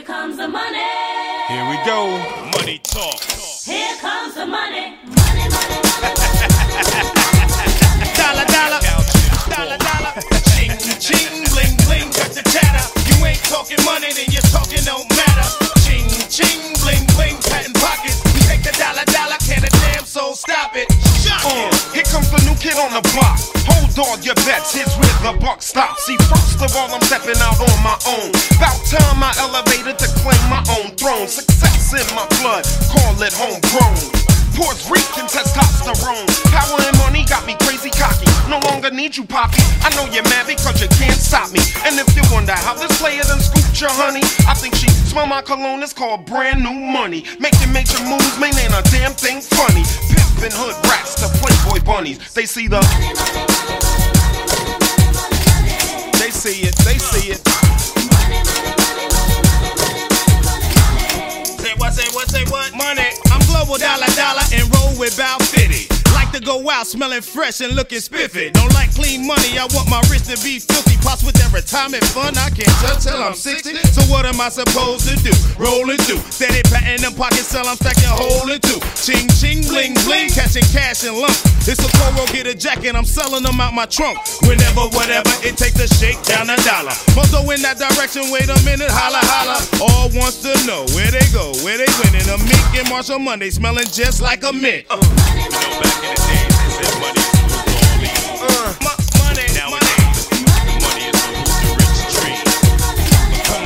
Here comes the money. Here we go. Money talk. Here comes the money. Money, money, money, money. Dollar, dollar. Dollar, dollar. Ching, ching, bling, bling. Got the chatter. You ain't talking money, then your talking don't matter. Ching, ching, bling, bling. Patent pockets. We take the dollar, dollar. Can a damn soul stop it? Here comes the new kid on the block. Hold all your bets, here's where the buck stops. See, first of all, I'm stepping out on my own. About time I elevated to claim my own throne. Success in my blood, call it homegrown. Puerto Rican testosterone. Power and money got me crazy cocky. No longer need you, poppy. I know you're mad because you can't stop me. And if you wonder how this player done scooped your honey, I think she smell my cologne, it's called brand new money. Making major moves, man, ain't a damn thing funny. Pimpin' hood rats to Playboy bunnies. They see the Money, money, money, money, money, money, money, money. They see it, they see it. Money, money, money, money, money, money, money, money. Say what? Money. I'm global dollar, dollar, and roll with Bow Fitty. Like to go out smelling fresh and looking spiffy. Don't like clean money, I want my wrist to be filthy. Pops with that retirement fund, I can't touch till I'm 60. So what am I supposed to do? Roll and do. Steady patting them pockets, sell, I'm stacking hole in two. Ching, ching, bling, bling, catching cash in lump. It's a Coro, get a jacket, I'm selling them out my trunk. Whenever, whatever, it takes a shake down a dollar. Mozo in that direction, wait a minute, holla, holla. All wants to know where they go, where they winning. A Mink and Marshall Monday, smelling just like a mint. Money, money, Back in the money, days, they said money is the root of all evil. Money. Nowadays, the money is the root of the rich tree. Come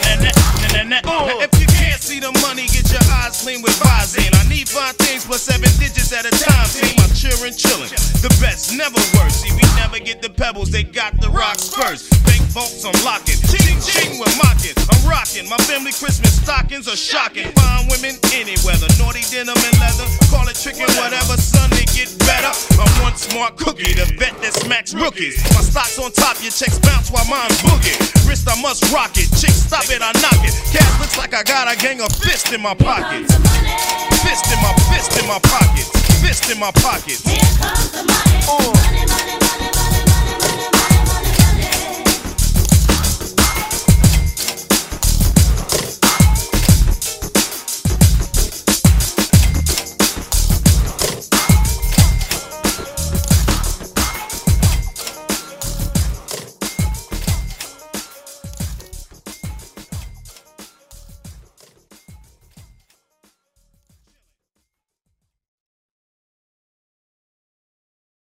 on. Now, if you can't see the money, get your eyes clean with Visine. I need 5 things plus 7 digits at a time. Team, I'm chillin'. The best, never worse. See, we never get the pebbles, they got the rocks first. Bank vaults, I'm locking. Ching, ching, we're mocking. I'm rocking. My family Christmas stockings are shocking. Fine women, any weather. Naughty denim and leather. Call it trickin', whatever, son, they get better. I'm one smart cookie, the vet that smacks rookies. My stock's on top, your checks bounce while mine's boogie. Wrist, I must rock it. Chicks, stop it, I knock it. Cash looks like I got a gang of fists in my pockets. Fist in my pockets. Fist in my pockets. here comes the money. Money, money, money.